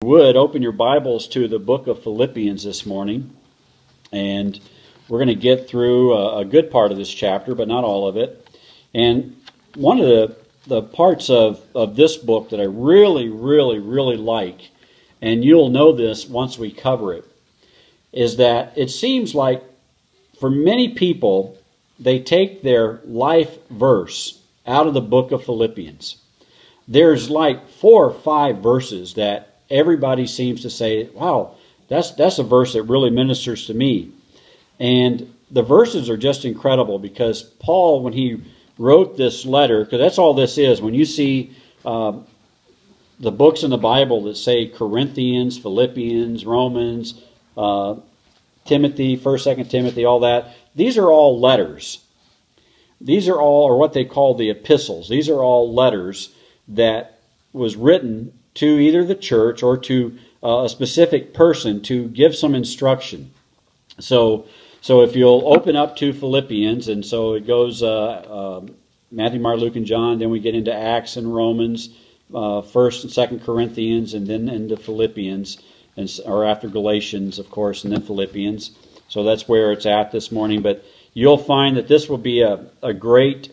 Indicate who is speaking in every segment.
Speaker 1: would, open your Bibles to the book of Philippians this morning. And we're going to get through a good part of this chapter, but not all of it. And one of the parts of this book that I really like, and you'll know this once we cover it, is that it seems like for many people, they take their life verse out of the book of Philippians. There's like 4 or 5 verses that everybody seems to say, wow, that's a verse that really ministers to me. And the verses are just incredible because Paul, when he wrote this letter, because that's all this is, when you see the books in the Bible that say Corinthians, Philippians, Romans, Timothy, 1st, 2nd Timothy, all that, these are all letters. These are all, or what they call the epistles, these are all letters that was written to either the church or to a specific person to give some instruction. So if you'll open up to Philippians, and so it goes Matthew, Mark, Luke, and John, then we get into Acts and Romans, 1st and 2nd Corinthians, and then into Philippians, or after Galatians, of course, and then Philippians. So that's where it's at this morning. But you'll find that this will be a great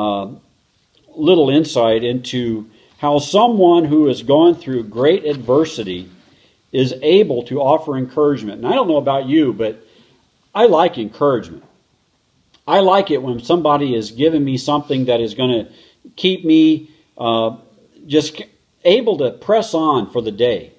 Speaker 1: little insight into how someone who has gone through great adversity is able to offer encouragement. And I don't know about you, but I like encouragement. I like it when somebody is giving me something that is going to keep me just able to press on for the day.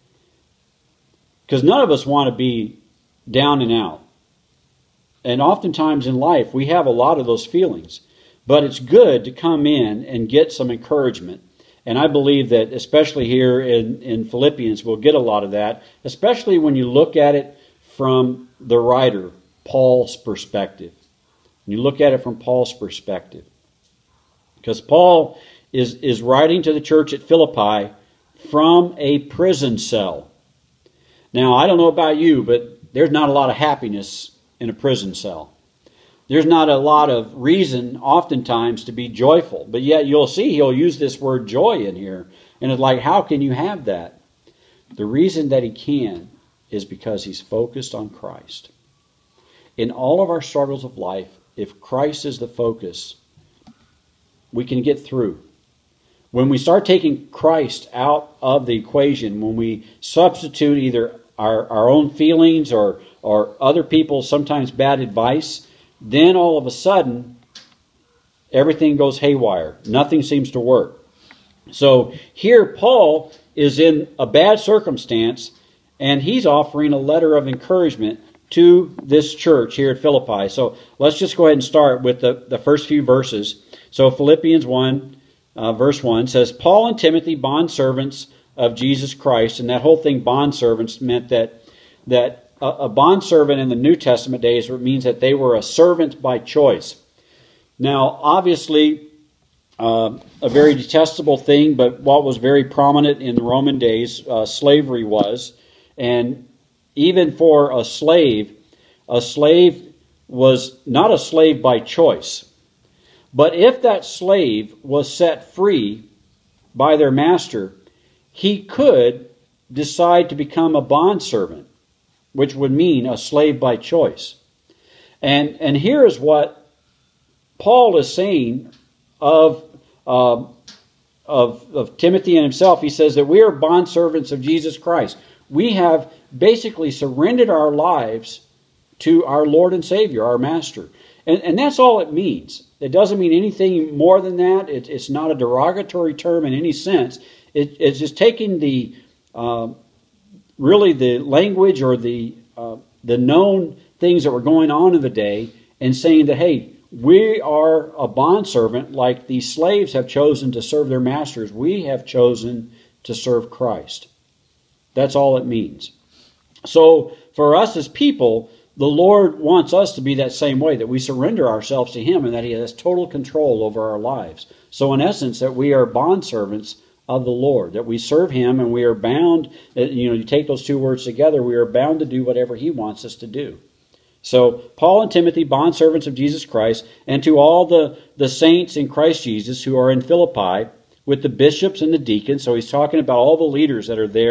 Speaker 1: Because none of us want to be down and out. And oftentimes in life, we have a lot of those feelings. But it's good to come in and get some encouragement. And I believe that especially here in Philippians, we'll get a lot of that, especially when you look at it from the writer, Paul's perspective. When you look at it from Paul's perspective. Because Paul is writing to the church at Philippi from a prison cell. Now, I don't know about you, but there's not a lot of happiness in a prison cell. There's not a lot of reason oftentimes to be joyful. But yet you'll see he'll use this word joy in here. And it's like, how can you have that? The reason that he can is because he's focused on Christ. In all of our struggles of life, if Christ is the focus, we can get through. When we start taking Christ out of the equation, when we substitute either our own feelings or other people's sometimes bad advice, then all of a sudden, everything goes haywire. Nothing seems to work. So here Paul is in a bad circumstance, and he's offering a letter of encouragement to this church here at Philippi. So let's just go ahead and start with the first few verses. So Philippians 1, verse 1 says, Paul and Timothy, bondservants of Jesus Christ. And that whole thing, bondservants, meant that a bondservant in the New Testament days means that they were a servant by choice. Now, obviously, a very detestable thing, but what was very prominent in the Roman days, slavery was. And even for a slave was not a slave by choice. But if that slave was set free by their master, he could decide to become a bondservant, which would mean a slave by choice. And here is what Paul is saying of Timothy and himself. He says that we are bondservants of Jesus Christ. We have basically surrendered our lives to our Lord and Savior, our Master. And that's all it means. It doesn't mean anything more than that. It's not a derogatory term in any sense. It's just taking the really the language or the known things that were going on in the day and saying that, hey, we are a bondservant like the slaves have chosen to serve their masters. We have chosen to serve Christ. That's all it means. So for us as people, the Lord wants us to be that same way, that we surrender ourselves to Him and that He has total control over our lives. So in essence, that we are bondservants of the Lord, that we serve Him and we are bound, you take those two words together, we are bound to do whatever He wants us to do. So Paul and Timothy, bondservants of Jesus Christ, and to all the saints in Christ Jesus who are in Philippi, with the bishops and the deacons. So he's talking about all the leaders that are there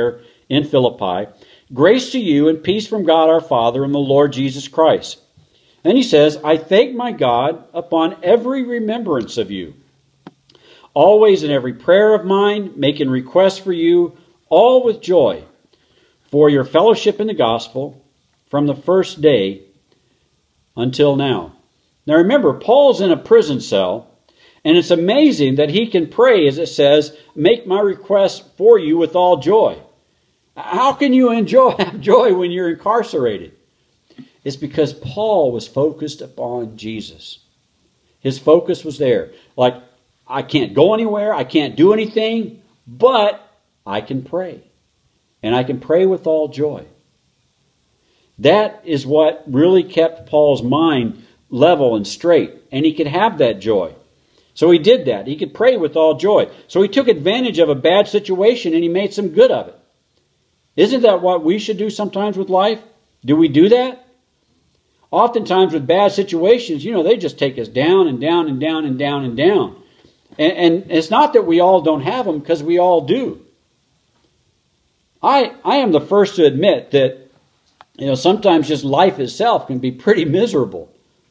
Speaker 1: in Philippi, grace to you and peace from God our Father and the Lord Jesus Christ. Then he says, I thank my God upon every remembrance of you, always in every prayer of mine, making requests for you, all with joy, for your fellowship in the gospel from the first day until now. Now remember, Paul's in a prison cell, and it's amazing that he can pray, as it says, make my request for you with all joy. How can you have joy when you're incarcerated? It's because Paul was focused upon Jesus. His focus was there. Like, I can't go anywhere, I can't do anything, but I can pray. And I can pray with all joy. That is what really kept Paul's mind level and straight. And he could have that joy. So he did that. He could pray with all joy. So he took advantage of a bad situation and he made some good of it. Isn't that what we should do sometimes with life? Do we do that? Oftentimes with bad situations, they just take us down and down and down and down and down. And it's not that we all don't have them, because we all do. I am the first to admit that sometimes just life itself can be pretty miserable.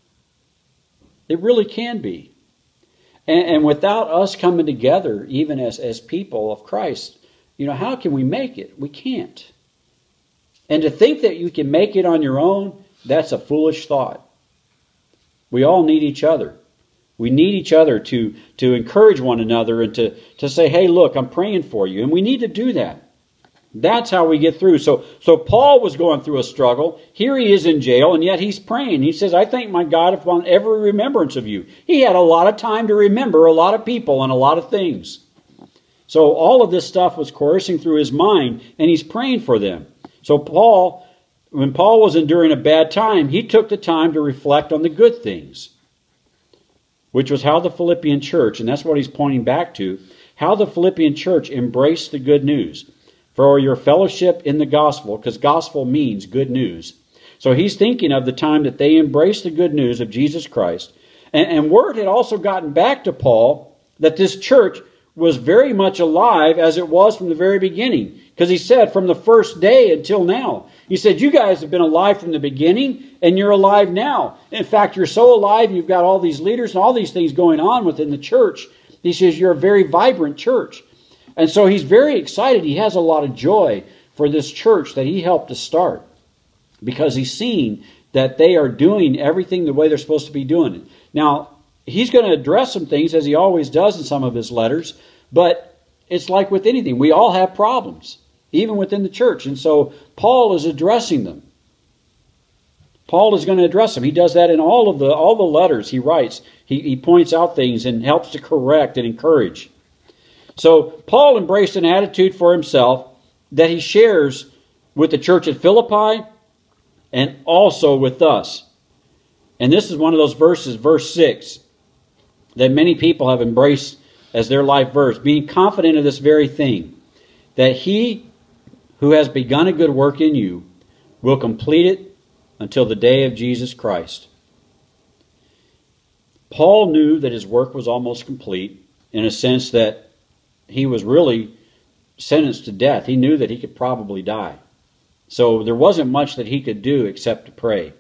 Speaker 1: It really can be. And without us coming together, even as people of Christ, how can we make it? We can't. And to think that you can make it on your own, that's a foolish thought. We all need each other. We need each other to encourage one another and to say, hey, look, I'm praying for you. And we need to do that. That's how we get through. So Paul was going through a struggle. Here he is in jail, and yet he's praying. He says, I thank my God upon every remembrance of you. He had a lot of time to remember a lot of people and a lot of things. So all of this stuff was coursing through his mind, and he's praying for them. So when Paul was enduring a bad time, he took the time to reflect on the good things, which was how the Philippian church, and that's what he's pointing back to, how the Philippian church embraced the good news. For your fellowship in the gospel, because gospel means good news. So he's thinking of the time that they embraced the good news of Jesus Christ. And word had also gotten back to Paul that this church was very much alive as it was from the very beginning. Because he said from the first day until now. He said, you guys have been alive from the beginning and you're alive now. In fact, you're so alive, you've got all these leaders and all these things going on within the church. He says you're a very vibrant church. And so he's very excited. He has a lot of joy for this church that he helped to start, because he's seen that they are doing everything the way they're supposed to be doing it. Now, he's going to address some things, as he always does in some of his letters, but it's like with anything. We all have problems, even within the church. And so Paul is addressing them. Paul is going to address them. He does that in all the letters he writes. He points out things and helps to correct and encourage. So Paul embraced an attitude for himself that he shares with the church at Philippi and also with us. And this is one of those verses, verse 6, that many people have embraced as their life verse, being confident of this very thing, that he who has begun a good work in you will complete it until the day of Jesus Christ. Paul knew that his work was almost complete, in a sense that he was really sentenced to death. He knew that he could probably die. So there wasn't much that he could do except to pray.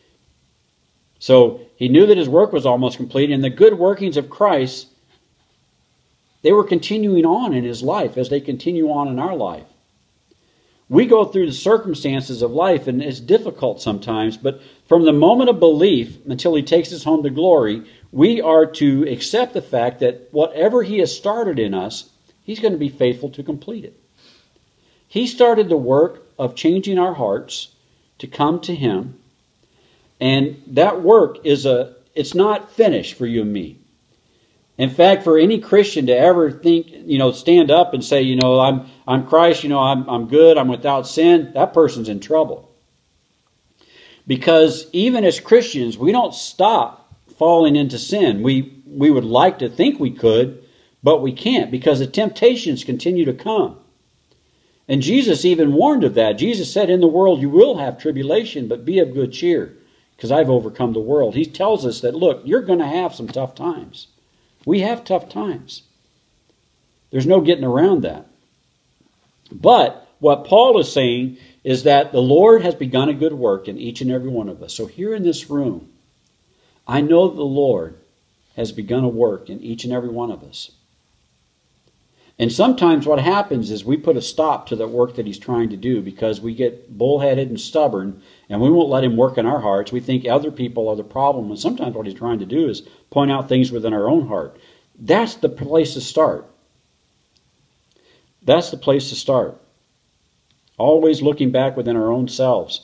Speaker 1: So he knew that his work was almost complete, and the good workings of Christ, they were continuing on in his life as they continue on in our life. We go through the circumstances of life, and it's difficult sometimes, but from the moment of belief until he takes us home to glory, we are to accept the fact that whatever he has started in us, he's going to be faithful to complete it. He started the work of changing our hearts to come to him, and that work it's not finished for you and me. In fact, for any Christian to ever think, stand up and say, I'm Christ, I'm good, I'm without sin, that person's in trouble. Because even as Christians, we don't stop falling into sin. We would like to think we could, but we can't, because the temptations continue to come. And Jesus even warned of that. Jesus said, in the world you will have tribulation, but be of good cheer, because I've overcome the world. He tells us that, look, you're going to have some tough times. We have tough times. There's no getting around that. But what Paul is saying is that the Lord has begun a good work in each and every one of us. So here in this room, I know the Lord has begun a work in each and every one of us. And sometimes what happens is we put a stop to the work that he's trying to do because we get bullheaded and stubborn and we won't let him work in our hearts. We think other people are the problem. And sometimes what he's trying to do is point out things within our own heart. That's the place to start. That's the place to start. Always looking back within our own selves.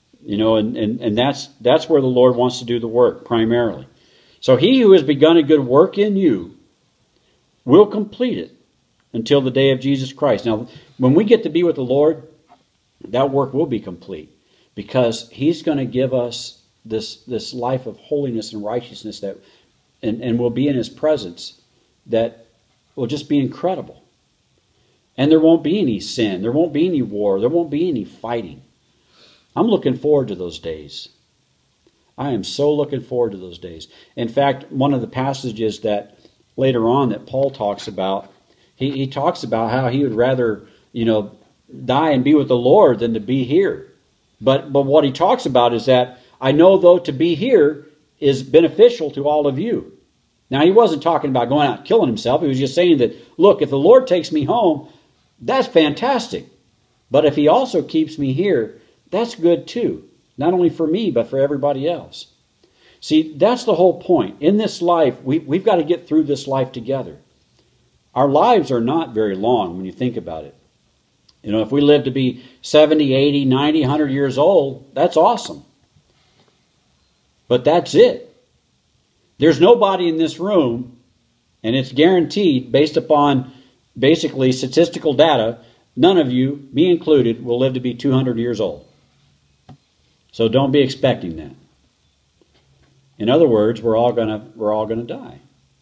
Speaker 1: And that's where the Lord wants to do the work primarily. So he who has begun a good work in you will complete it until the day of Jesus Christ. Now, when we get to be with the Lord, that work will be complete because he's going to give us this life of holiness and righteousness and we'll be in his presence that will just be incredible. And there won't be any sin. There won't be any war. There won't be any fighting. I'm looking forward to those days. I am so looking forward to those days. In fact, one of the passages that later on that Paul talks about, he talks about how he would rather, die and be with the Lord than to be here. But what he talks about is that I know, though, to be here is beneficial to all of you. Now, he wasn't talking about going out and killing himself. He was just saying that, look, if the Lord takes me home, that's fantastic. But if he also keeps me here, that's good too. Not only for me, but for everybody else. See, that's the whole point. In this life, we've got to get through this life together. Our lives are not very long when you think about it. If we live to be 70, 80, 90, 100 years old, that's awesome. But that's it. There's nobody in this room, and it's guaranteed based upon basically statistical data, none of you, me included, will live to be 200 years old. So don't be expecting that. In other words, we're all gonna die.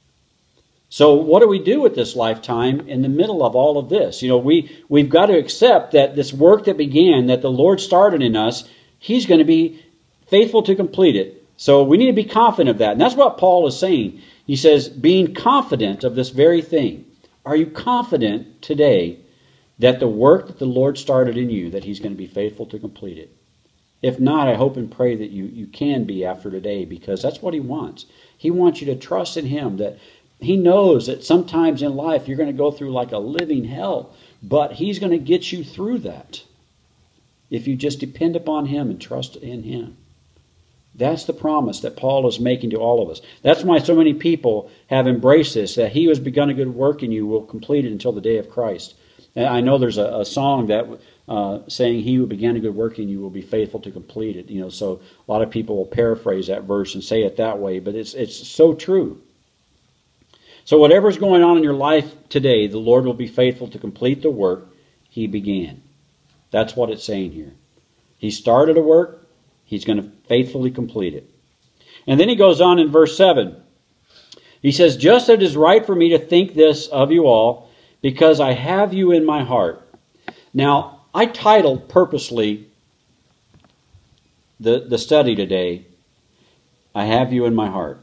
Speaker 1: So what do we do with this lifetime in the middle of all of this? We've got to accept that this work that began, that the Lord started in us, he's going to be faithful to complete it. So we need to be confident of that. And that's what Paul is saying. He says, being confident of this very thing. Are you confident today that the work that the Lord started in you, that he's going to be faithful to complete it? If not, I hope and pray that you can be after today, because that's what he wants. He wants you to trust in him, that he knows that sometimes in life you're going to go through like a living hell, but he's going to get you through that if you just depend upon him and trust in him. That's the promise that Paul is making to all of us. That's why so many people have embraced this, that he who has begun a good work in you will complete it until the day of Christ. And I know there's a song that saying he who began a good work in you will be faithful to complete it. So a lot of people will paraphrase that verse and say it that way, but it's so true. So whatever's going on in your life today, the Lord will be faithful to complete the work he began. That's what it's saying here. He started a work, he's going to faithfully complete it. And then he goes on in verse 7. He says, just as it is right for me to think this of you all, because I have you in my heart. Now, I titled purposely the study today, I have you in my heart.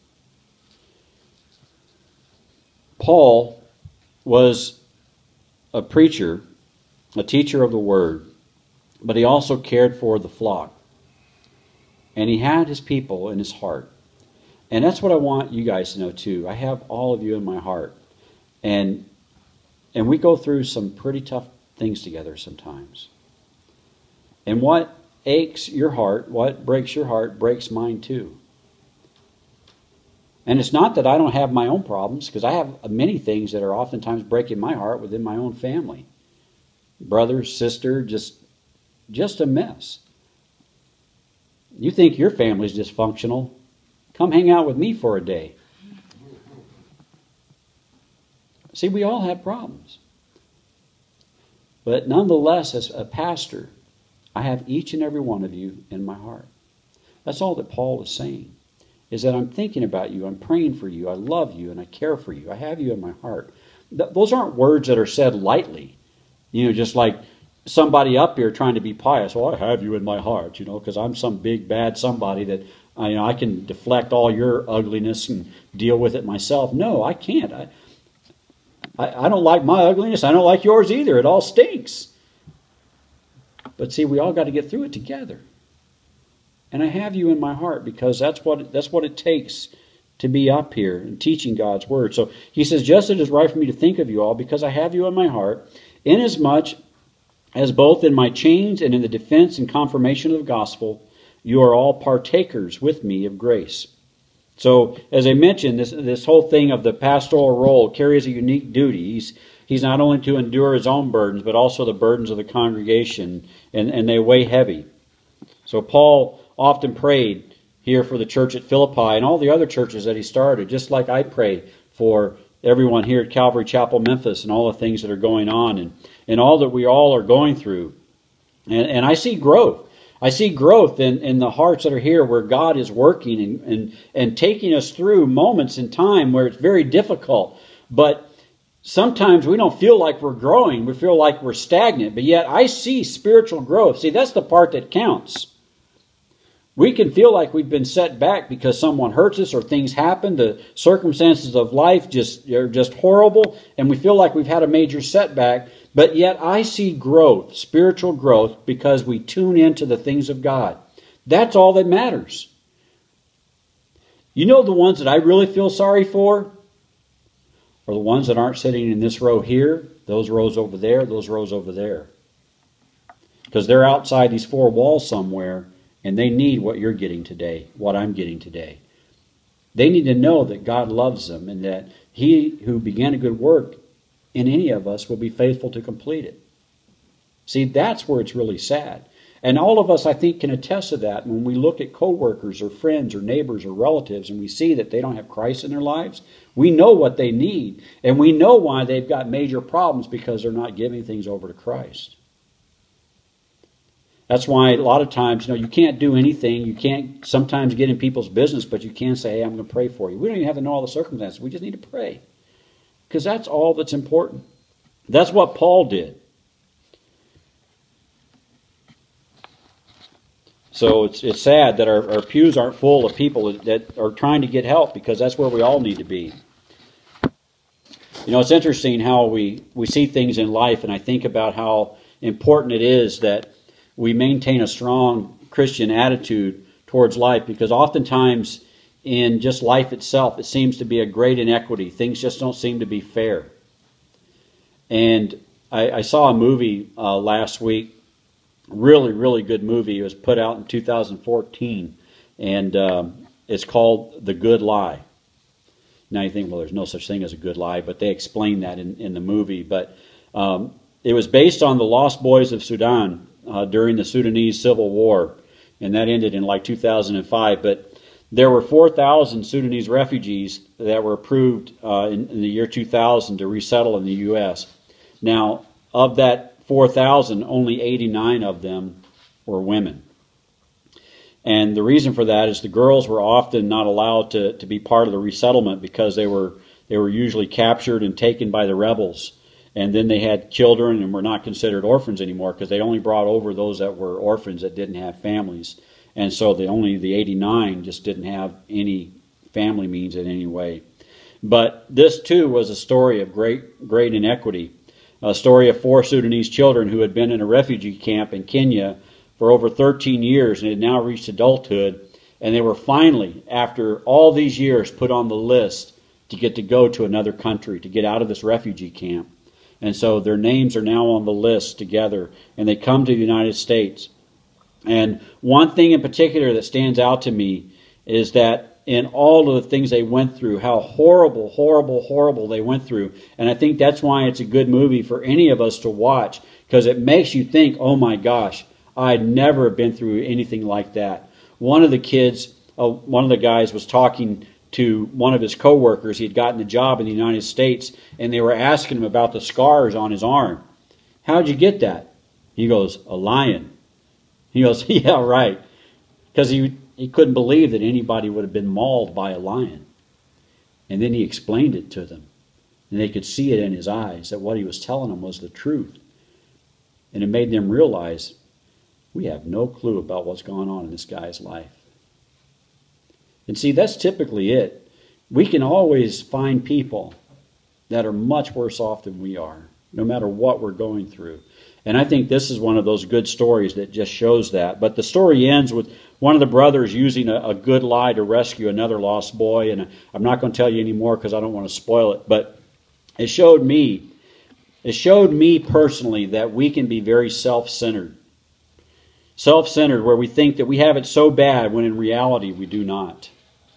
Speaker 1: Paul was a preacher, a teacher of the word, but he also cared for the flock. And he had his people in his heart. And that's what I want you guys to know too. I have all of you in my heart. And we go through some pretty tough things together sometimes. And what aches your heart, what breaks your heart, breaks mine too. And it's not that I don't have my own problems, because I have many things that are oftentimes breaking my heart within my own family. Brother, sister, just a mess. You think your family's dysfunctional? Come hang out with me for a day. See, we all have problems. But nonetheless, as a pastor, I have each and every one of you in my heart. That's all that Paul is saying, is that I'm thinking about you, I'm praying for you, I love you, and I care for you. I have you in my heart. Those aren't words that are said lightly. Just like somebody up here trying to be pious. Well, I have you in my heart, because I'm some big, bad somebody that I can deflect all your ugliness and deal with it myself. No, I can't. I don't like my ugliness. I don't like yours either. It all stinks. But see, we all got to get through it together. And I have you in my heart because that's what it takes to be up here and teaching God's Word. So he says, just as it is right for me to think of you all, because I have you in my heart, inasmuch as both in my chains and in the defense and confirmation of the gospel, you are all partakers with me of grace. So, as I mentioned, this whole thing of the pastoral role carries a unique duty. He's not only to endure his own burdens, but also the burdens of the congregation, and they weigh heavy. So Paul often prayed here for the church at Philippi and all the other churches that he started, just like I pray for everyone here at Calvary Chapel, Memphis, and all the things that are going on, and all that we all are going through. And I see growth. I see growth in the hearts that are here where God is working and taking us through moments in time where it's very difficult. But sometimes we don't feel like we're growing. We feel like we're stagnant. But yet I see spiritual growth. See, that's the part that counts. We can feel like we've been set back because someone hurts us or things happen. The circumstances of life are just horrible, and we feel like we've had a major setback. But yet I see growth, spiritual growth, because we tune into the things of God. That's all that matters. You know, the ones that I really feel sorry for are the ones that aren't sitting in this row here, those rows over there, those rows over there. Because they're outside these four walls somewhere, and they need what you're getting today, what I'm getting today. They need to know that God loves them and that He who began a good work in any of us will be faithful to complete it. See, that's where it's really sad. And all of us, I think, can attest to that when we look at coworkers or friends or neighbors or relatives and we see that they don't have Christ in their lives. We know what they need, and we know why they've got major problems because they're not giving things over to Christ. That's why a lot of times, you can't do anything. You can't sometimes get in people's business, but you can say, hey, I'm going to pray for you. We don't even have to know all the circumstances. We just need to pray. Because that's all that's important. That's what Paul did. So it's sad that our pews aren't full of people that are trying to get help, because that's where we all need to be. It's interesting how we see things in life, and I think about how important it is that we maintain a strong Christian attitude towards life, because oftentimes in just life itself, it seems to be a great inequity. Things just don't seem to be fair. And I saw a movie last week, really, really good movie. It was put out in 2014, and it's called The Good Lie. Now you think, well, there's no such thing as a good lie, but they explain that in the movie. But it was based on the Lost Boys of Sudan during the Sudanese Civil War, and that ended in like 2005. But there were 4,000 Sudanese refugees that were approved in the year 2000 to resettle in the U.S. Now, of that 4,000, only 89 of them were women. And the reason for that is the girls were often not allowed to be part of the resettlement because they were usually captured and taken by the rebels. And then they had children and were not considered orphans anymore because they only brought over those that were orphans that didn't have families. And so the 89 just didn't have any family means in any way. But this too was a story of great inequity. A story of 4 Sudanese children who had been in a refugee camp in Kenya for over 13 years and had now reached adulthood. And they were finally, after all these years, put on the list to get to go to another country, to get out of this refugee camp. And so their names are now on the list together, and they come to the United States. And one thing in particular that stands out to me is that in all of the things they went through, how horrible, horrible, horrible they went through. And I think that's why it's a good movie for any of us to watch, because it makes you think, oh my gosh, I'd never been through anything like that. One of the guys was talking to one of his coworkers. He had gotten a job in the United States, and they were asking him about the scars on his arm. How'd you get that? He goes, a lion. He goes, yeah, right. Because he couldn't believe that anybody would have been mauled by a lion. And then he explained it to them. And they could see it in his eyes that what he was telling them was the truth. And it made them realize, we have no clue about what's going on in this guy's life. And see, that's typically it. We can always find people that are much worse off than we are. no matter what we're going through. And I think this is one of those good stories that just shows that. But the story ends with one of the brothers using a good lie to rescue another lost boy. And I'm not going to tell you any more because I don't want to spoil it. But it showed me personally that we can be very self-centered. Self-centered, where we think that we have it so bad when in reality we do not.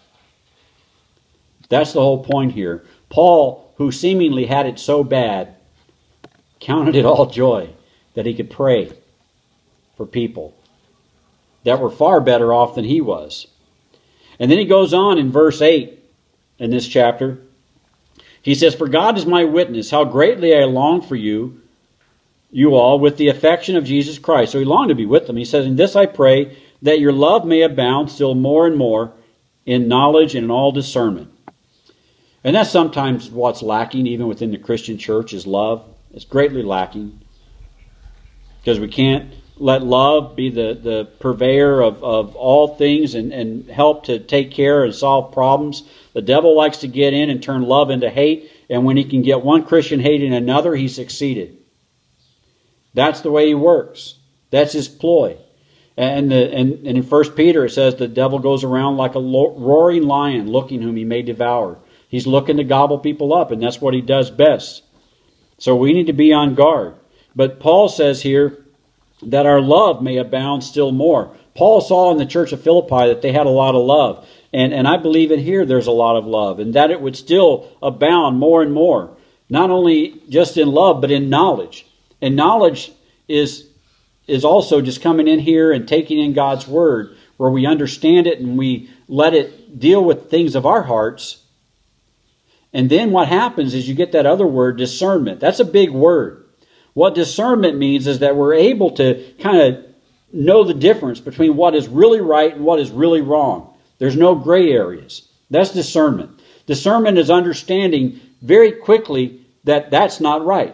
Speaker 1: That's the whole point here. Paul, who seemingly had it so bad, counted it all joy that he could pray for people that were far better off than he was. And then he goes on in verse 8 in this chapter. He says, "For God is my witness, how greatly I long for you all, with the affection of Jesus Christ." So he longed to be with them. He says, "In this I pray, that your love may abound still more and more in knowledge and in all discernment." And that's sometimes what's lacking, even within the Christian church, is love. It's greatly lacking. Because we can't let love be the purveyor of all things and help to take care and solve problems. The devil likes to get in and turn love into hate. And when he can get one Christian hating another, he's succeeded. That's the way he works. That's his ploy. And in 1 Peter it says the devil goes around like a roaring lion looking whom he may devour. He's looking to gobble people up, and that's what he does best. So we need to be on guard. But Paul says here that our love may abound still more. Paul saw in the church of Philippi that they had a lot of love. And I believe in here there's a lot of love. And that it would still abound more and more. Not only just in love, but in knowledge. And knowledge is also just coming in here and taking in God's Word, where we understand it and we let it deal with things of our hearts. And then what happens is you get that other word, discernment. That's a big word. What discernment means is that we're able to kind of know the difference between what is really right and what is really wrong. There's no gray areas. That's discernment. Discernment is understanding very quickly that that's not right.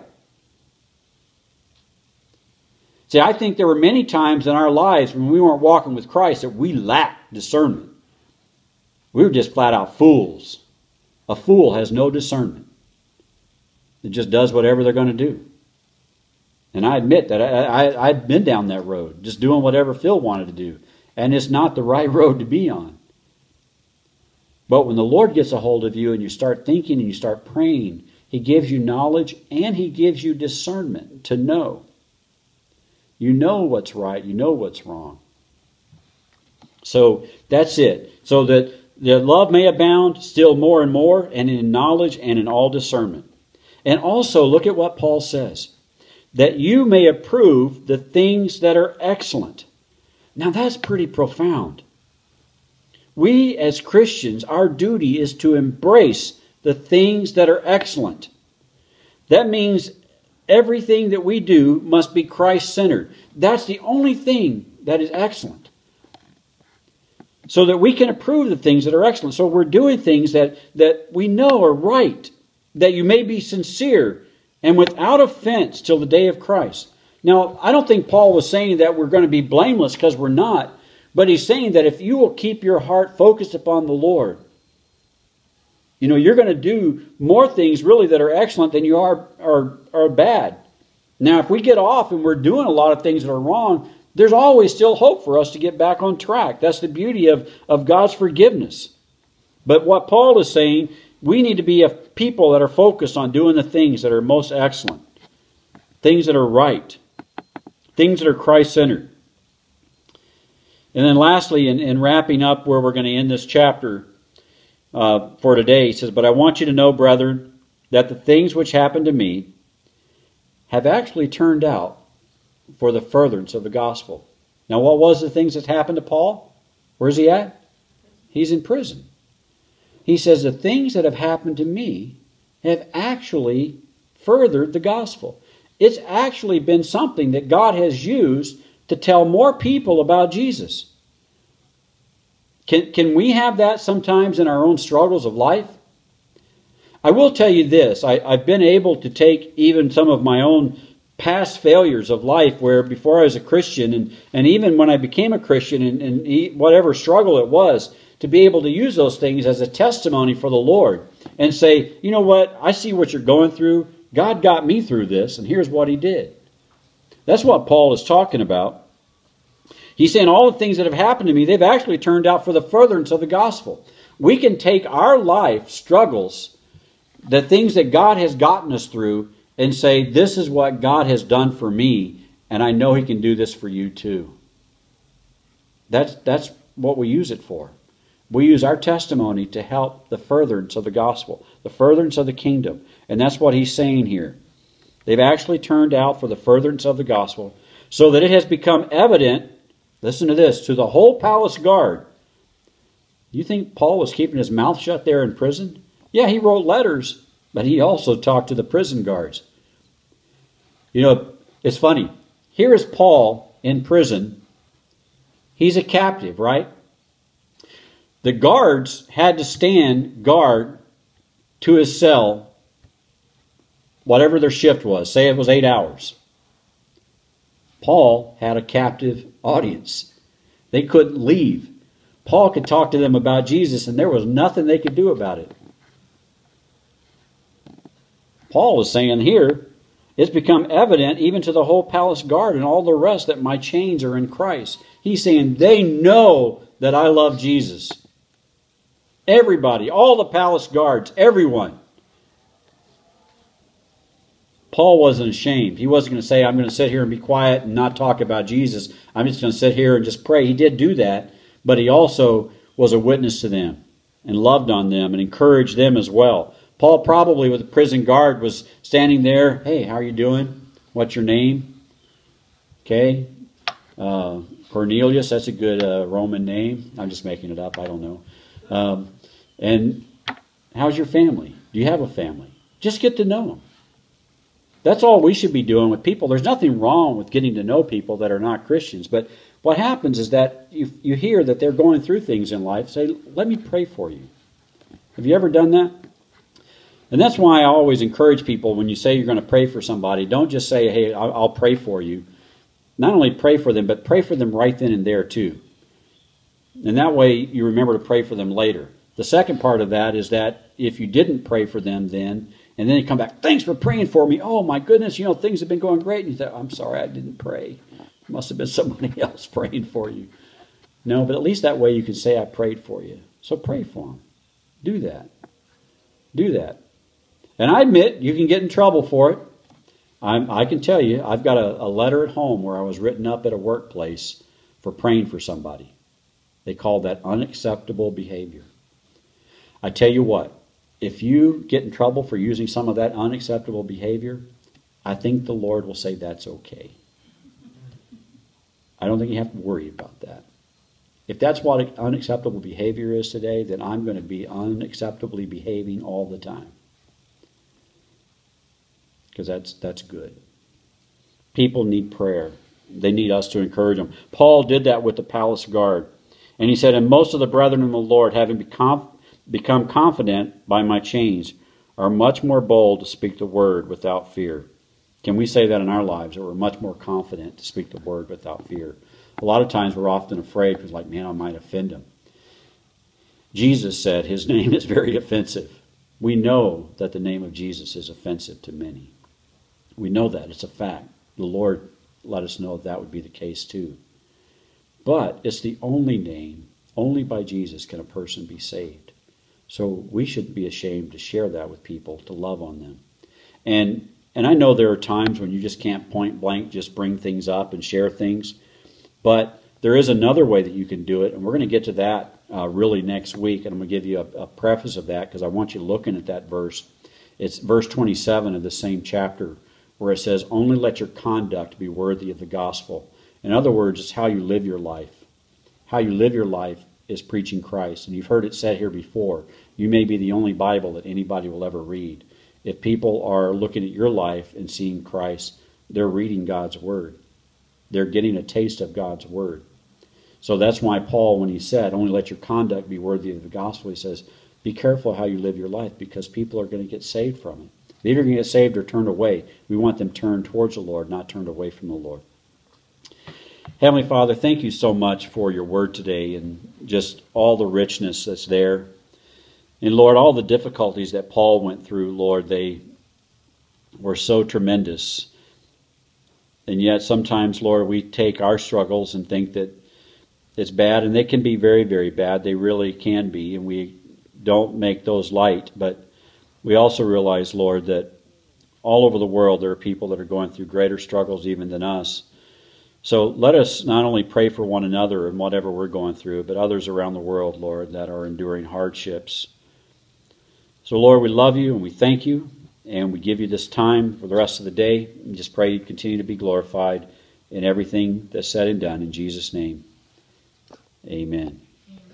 Speaker 1: See, I think there were many times in our lives when we weren't walking with Christ that we lacked discernment. We were just flat out fools. A fool has no discernment. It just does whatever they're going to do. And I admit that I'd been down that road, just doing whatever Phil wanted to do. And it's not the right road to be on. But when the Lord gets a hold of you and you start thinking and you start praying, He gives you knowledge and He gives you discernment to know. You know what's right, you know what's wrong. So that's it. So that the love may abound still more and more, and in knowledge and in all discernment. And also, look at what Paul says. That you may approve the things that are excellent. Now that's pretty profound. We as Christians, our duty is to embrace the things that are excellent. That means everything that we do must be Christ-centered. That's the only thing that is excellent. So that we can approve the things that are excellent. So we're doing things that we know are right. That you may be sincere and without offense till the day of Christ. Now, I don't think Paul was saying that we're going to be blameless, because we're not. But he's saying that if you will keep your heart focused upon the Lord, you're going to do more things really that are excellent than you are bad. Now, if we get off and we're doing a lot of things that are wrong, there's always still hope for us to get back on track. That's the beauty of God's forgiveness. But what Paul is saying, we need to be a people that are focused on doing the things that are most excellent. Things that are right. Things that are Christ-centered. And then lastly, in wrapping up where we're going to end this chapter for today, he says, "But I want you to know, brethren, that the things which happened to me have actually turned out for the furtherance of the gospel." Now, what was the things that happened to Paul? Where's he at? He's in prison. He says, the things that have happened to me have actually furthered the gospel. It's actually been something that God has used to tell more people about Jesus. Can we have that sometimes in our own struggles of life? I will tell you this. I've been able to take even some of my own past failures of life, where before I was a Christian and even when I became a Christian and whatever struggle it was, to be able to use those things as a testimony for the Lord and say, you know what, I see what you're going through. God got me through this, and here's what he did. That's what Paul is talking about. He's saying all the things that have happened to me, they've actually turned out for the furtherance of the gospel. We can take our life struggles, the things that God has gotten us through, and say, this is what God has done for me, and I know he can do this for you too. That's what we use it for. We use our testimony to help the furtherance of the gospel, the furtherance of the kingdom. And that's what he's saying here. They've actually turned out for the furtherance of the gospel, so that it has become evident, listen to this, to the whole palace guard. You think Paul was keeping his mouth shut there in prison? Yeah, he wrote letters, but he also talked to the prison guards. You know, it's funny. Here is Paul in prison. He's a captive, right? The guards had to stand guard to his cell, whatever their shift was. Say it was 8 hours. Paul had a captive audience. They couldn't leave. Paul could talk to them about Jesus, and there was nothing they could do about it. Paul is saying here, it's become evident even to the whole palace guard and all the rest that my chains are in Christ. He's saying they know that I love Jesus. Everybody, all the palace guards, everyone. Paul wasn't ashamed. He wasn't going to say, I'm going to sit here and be quiet and not talk about Jesus. I'm just going to sit here and just pray. He did do that, but he also was a witness to them and loved on them and encouraged them as well. Paul probably with the prison guard was standing there. Hey, how are you doing? What's your name? Okay. Cornelius, that's a good Roman name. I'm just making it up. I don't know. And how's your family? Do you have a family? Just get to know them. That's all we should be doing with people. There's nothing wrong with getting to know people that are not Christians. But what happens is that you hear that they're going through things in life. Say, let me pray for you. Have you ever done that? And that's why I always encourage people when you say you're going to pray for somebody, don't just say, hey, I'll pray for you. Not only pray for them, but pray for them right then and there too. And that way you remember to pray for them later. The second part of that is that if you didn't pray for them then, and then you come back, thanks for praying for me. Oh my goodness, things have been going great. And you say, I'm sorry, I didn't pray. It must have been somebody else praying for you. No, but at least that way you can say, I prayed for you. So pray for them. Do that. Do that. And I admit, you can get in trouble for it. I can tell you, I've got a letter at home where I was written up at a workplace for praying for somebody. They call that unacceptable behavior. I tell you what, if you get in trouble for using some of that unacceptable behavior, I think the Lord will say that's okay. I don't think you have to worry about that. If that's what unacceptable behavior is today, then I'm going to be unacceptably behaving all the time. Because that's good. People need prayer. They need us to encourage them. Paul did that with the palace guard. And he said, and most of the brethren in the Lord, having become confident by my chains, are much more bold to speak the word without fear. Can we say that in our lives, that we're much more confident to speak the word without fear? A lot of times we're often afraid because, like, man, I might offend him. Jesus said his name is very offensive. We know that the name of Jesus is offensive to many. We know that. It's a fact. The Lord let us know that would be the case too. But it's the only name, only by Jesus can a person be saved. So we shouldn't be ashamed to share that with people, to love on them. And I know there are times when you just can't point blank just bring things up and share things. But there is another way that you can do it, and we're going to get to that really next week. And I'm going to give you a preface of that because I want you looking at that verse. It's verse 27 of the same chapter, where it says, only let your conduct be worthy of the gospel. In other words, it's how you live your life. How you live your life is preaching Christ. And you've heard it said here before, you may be the only Bible that anybody will ever read. If people are looking at your life and seeing Christ, they're reading God's Word. They're getting a taste of God's Word. So that's why Paul, when he said, only let your conduct be worthy of the gospel, he says, be careful how you live your life because people are going to get saved from it. They're either going to get saved or turned away. We want them turned towards the Lord, not turned away from the Lord. Heavenly Father, thank you so much for your word today and just all the richness that's there. And Lord, all the difficulties that Paul went through, Lord, they were so tremendous. And yet sometimes, Lord, we take our struggles and think that it's bad, and they can be very, very bad. They really can be, and we don't make those light. But we also realize, Lord, that all over the world there are people that are going through greater struggles even than us. So let us not only pray for one another in whatever we're going through, but others around the world, Lord, that are enduring hardships. So, Lord, we love you and we thank you, and we give you this time for the rest of the day. And just pray you continue to be glorified in everything that's said and done. In Jesus' name, amen.